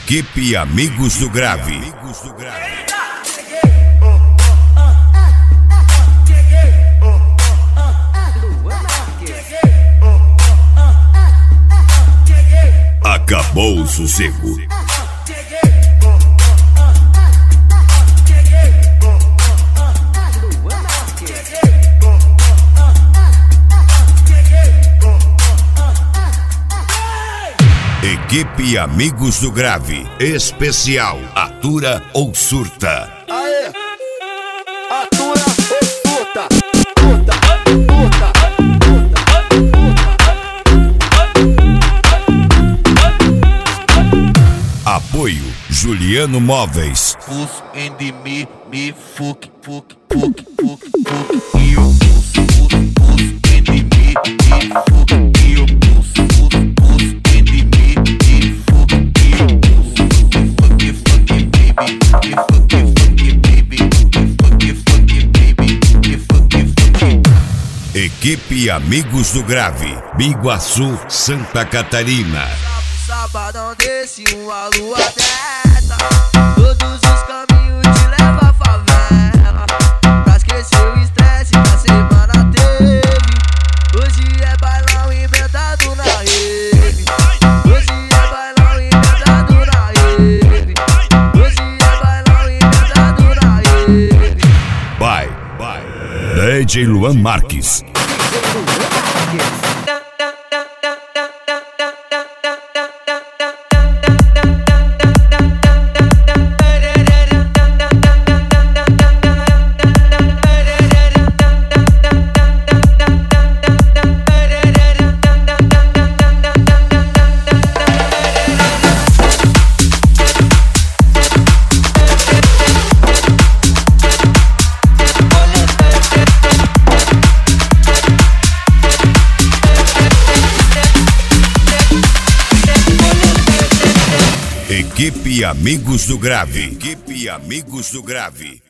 Equipe Amigos do Grave. Acabou o sossego. Equipe Amigos do Grave. Especial. Atura ou surta? Aê! Atura ou surta? Surta, surta, surta. Apoio Juliano Móveis. Pus and me fuck. Eu pus and me fuck. Eu pus and me fuck. Eu fuck baby. Equipe Amigos do Grave. Biguaçu, Santa Catarina. Sabadão desse, uma lua dessa. Todos os caminhos te levam à favela. Pra esquecer o estresse que a semana teve. Hoje é bailão emendado na rave. Hoje é bailão emendado na rave. Hoje é bailão emendado na rave. Vai. DJ Luan Marques. Equipe Amigos do Grave. Equipe Amigos do Grave.